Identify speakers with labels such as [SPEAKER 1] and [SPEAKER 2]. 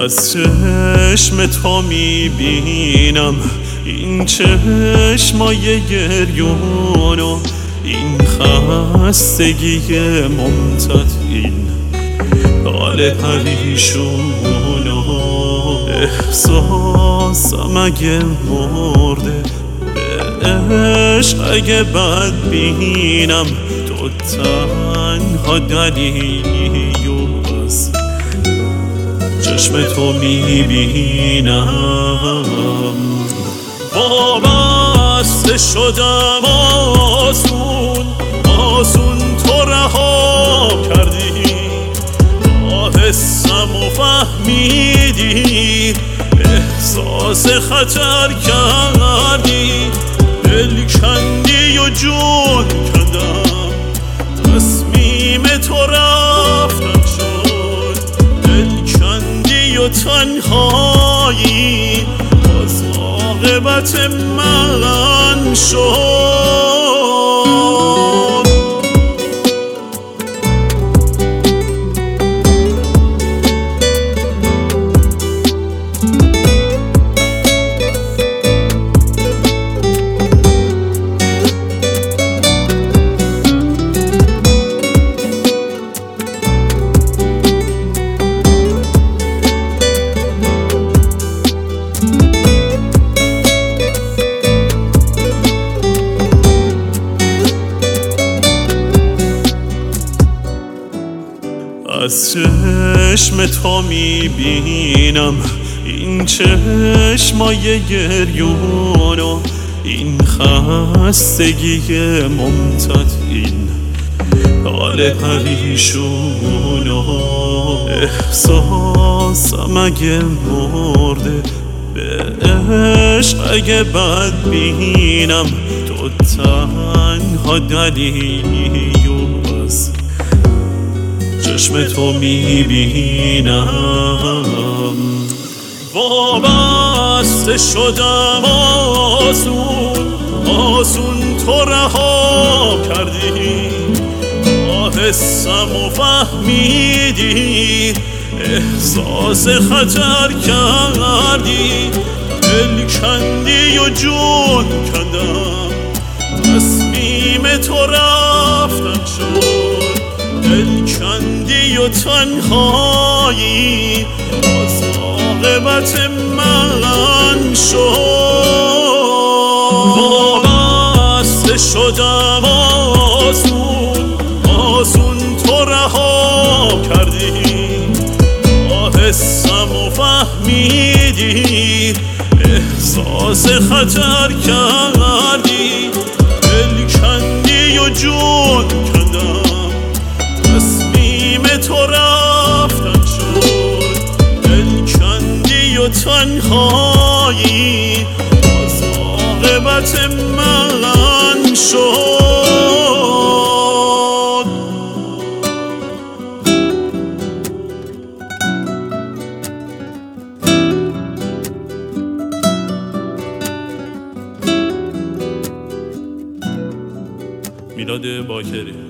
[SPEAKER 1] از چشم تو میبینم این چشمای گریونو، این خستگی ممتد، این حال پریشونو. احساسم اگه مرده، به عشق اگه بد بینم، تو تنها دلیلی از چشم تو میبینم. وابسته شدم آسون تو رها کردی، حسم و فهمیدی، احساس خطر کردی، دل کندی و جون کندم، تصمیم تو رفتن شد، دل کندی و تنهایی باز عاقبت من شد. از چشم تو میبینم این چشمای گریونو، این خستگی ممتد، این حال پریشونو. احساسم اگه مرده، به عشق اگه بد بینم، تو تنها دلیلی از چشم تو میبینم. وابسته شدم آسون تو رها کردی، حسم و فهمیدی، احساس خطر کردی، دل کندی و جون کندم، تصمیم تو رفتن شد، دل کندی و تنهایی باز عاقبت من شد. وابسته شدم آسون تو رها کردی، حسم و فهمیدی، احساس خطر کردی، دل کندی و جون کندم، تصمیم تو رفتن شد، دل کندی و تنهایی باز عاقبت من شد. میلاد باکری.